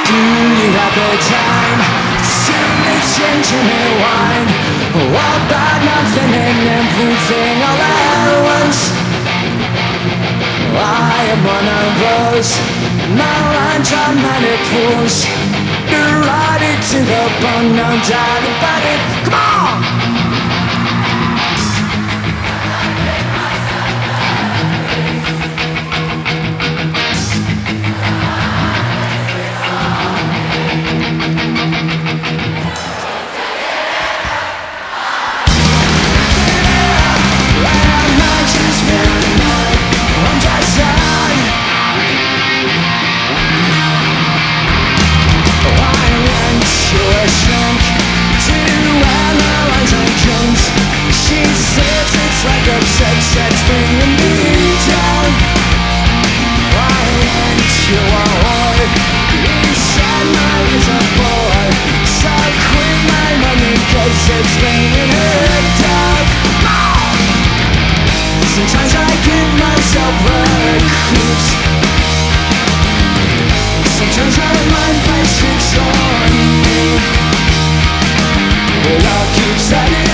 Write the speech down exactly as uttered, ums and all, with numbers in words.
Do you have the time to change me wine? All about nothing and everything all at once. I am one of those melodramatic fools. Neurotic to the bone, no doubt about it. Come on! Sex bringing me down. I went to a whore inside my little boy. So quit my money cause it's bringing her down. Sometimes I give myself a creeps. Sometimes I mind plays tricks on me. It all keeps letting